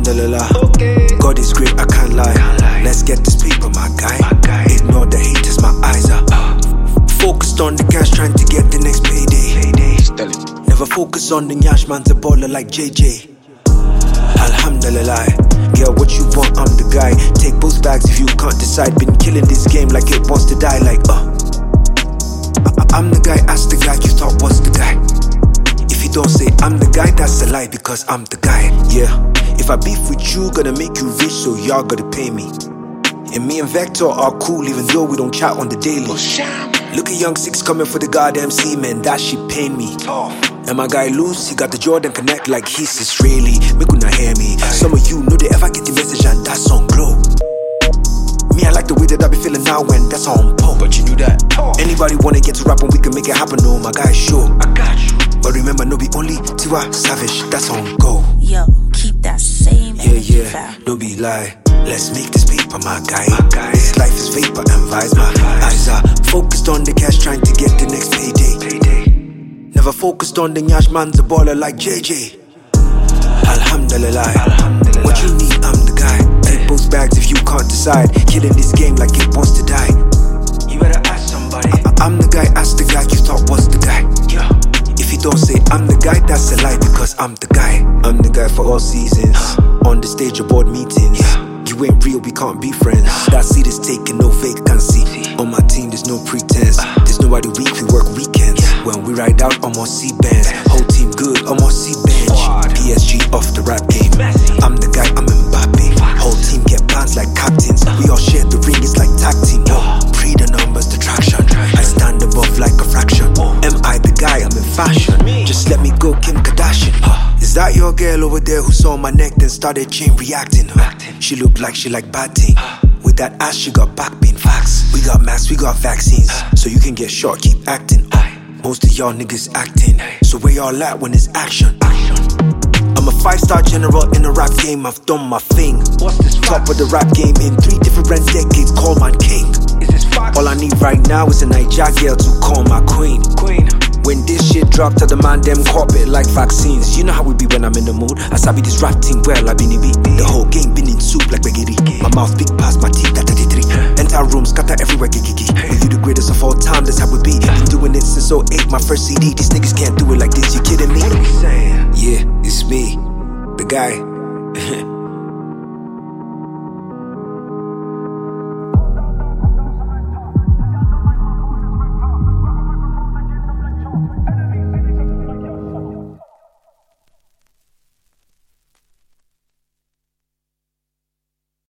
Alhamdulillah, God is great, I can't lie. Let's get this paper, my guy. Ignore the haters, my eyes are focused on the cash, trying to get the next payday. Never focus on the nyash, man's a baller like JJ. Alhamdulillah, get what you want, I'm the guy. Take both bags if you can't decide. Been killing this game like it wants to die. Like I'm the guy, ask the guy you thought was the guy. If you don't say I'm the guy, that's a lie, because I'm the guy. Yeah, if I beef with you, gonna make you rich, so y'all gotta pay me. And me and Vector are cool, even though we don't chat on the daily. Look at Young Six coming for the goddamn C, man, that shit pain me. And my guy Loose, he got the Jordan Connect like he's Israeli. Make una hear me. Some of you know they ever get the message and that's on glow. Me, I like the way that I be feeling now when that's on pole. But you knew that. Anybody wanna get to rap and we can make it happen, no, my guy, sure. I got you. But remember, no be only Tiwa Savage, that's on go. Yo, keep that same energy, fam. Don't be lie. Let's make this paper, my guy. This life is vapor and vibes. My eyes are focused on the cash, trying to get the next payday. Never focused on the nyash, man's a baller like JJ. Alhamdulillah, what you need, I'm the guy. Take both bags if you can't decide. Killing this game like it wants to die. You better ask somebody. I'm the guy, ask the guy you thought was the guy. If you don't say I'm the guy, that's a lie, because I'm the guy. I'm the guy for all seasons. On the stage of board meetings. You ain't real, we can't be friends. That seat is taking no vacancy. On my team, there's no pretense. There's nobody weak, we work weekends. When we ride out, I'm on C-bands. Whole team good, I'm on C-bench. PSG off the rap game. I'm the guy, I'm Mbappe. Whole team get plans like captains. We all share the ring, it's like tag team. Pre the numbers, the traction. I stand above like a fraction. Am I the guy, I'm in fashion. Just let me go, Kim Kardashian. Is that your girl over there who saw my neck then started chain reacting? She looked like she like batting. With that ass she got back pain. Facts. We got masks, we got vaccines. So you can get shot, keep acting. Most of y'all niggas acting. So where y'all at when it's action? I'm a 5-star general in the rap game, I've done my thing. What's this Top of the rap game in 3 different decades, call my king. Is this facts? All I need right now is a Niger girl to call my queen. When this shit drop to the man, them cop it like vaccines. You know how we be when I'm in the mood. I sabi this rap team well, I been in beat. The whole game been in soup like spaghetti. My mouth big past my teeth, that 33. Entire room, scatter everywhere, gigi. When you the greatest of all time, that's how we be. Been doing it since 08, my first CD. These niggas can't do it like this, you kidding me? What are we saying? Yeah, it's me, the guy.